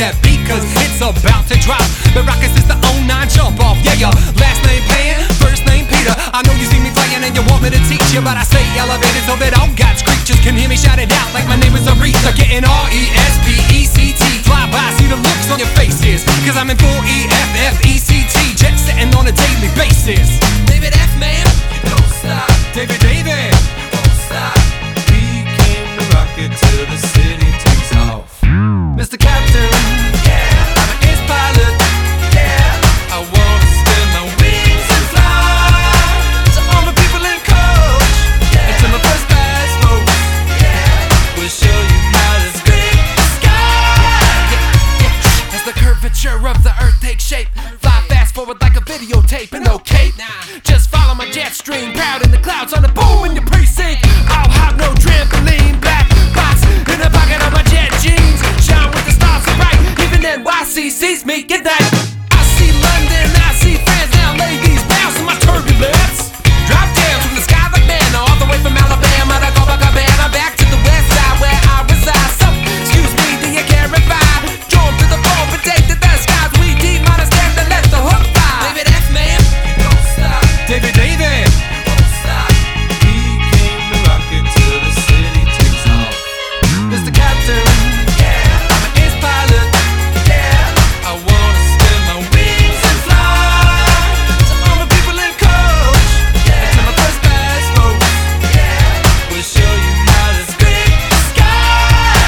that beat, cause it's about to drop. The Rockets is the 09 jump off. Yeah, your last name Pan, first name Peter. I know you see me playing and you want me to teach you, but I stay elevated so that all God's creatures can hear me shout it out like my name is Aretha. Getting R-E-S-P-E-C-T. Fly by, see the looks on your faces, cause I'm in full E-F-F-E-C-T. Jet setting on a daily basis. David F, man, you don't stop. David, you won't stop. We came to rock it till the city takes off. Mr. Captain, Yeah, I'm an ace pilot. yeah. I wanna spin my wings and fly to all the people in coach, and to my first class folks. We'll show you how to scrape the sky. As the curvature of the earth takes shape, fly fast forward like a videotape and no cape. Just follow my jet stream, proud in the clouds on the boom in your precinct. I'll have no trampoline, black box in the pocket of my jet jeans. Shine with the stars so bright, even NYC sees me get that. I see London, I see France, now ladies bounce in my turbulence. Drop down from the sky like manna, all the way from Alabama to Copacabana, back to the west side where I reside. So, excuse me, do you care if I jump to the phone, protect the skies? We demonize them to let the hook fly. David F, man, you don't stop. David, You won't stop. we came to rock it till the city takes off. Mr. Captain, Yeah, I'm an ace pilot. yeah. I wanna spin my wings and fly to all the people in coach, and to my first class folks. We'll show you how to scrape the sky.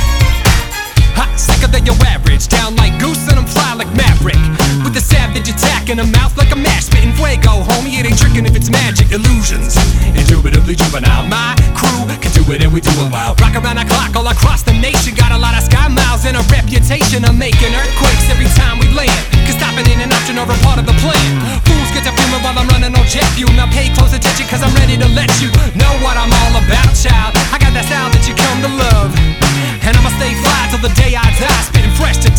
Hot, sicker than your average, down like Goose and I'm fly like Maverick, with the savage attack in a mouth like a match, spitting fuego, homie. It ain't tricking if it's magic illusions. Indubitably juvenile, my crew can do it and we do it well. Rock around the clock all across the nation, got a lot of sky miles and a reputation of making earthquakes every time we land. Cause stopping in an option or a part of the plan. Fools get to fuming while I'm running on jet fuel. Now pay close attention cause I'm ready to let you know what I'm all about, child. I got that style that you come to love, and I'ma stay fly till the day I die, spitting fresh to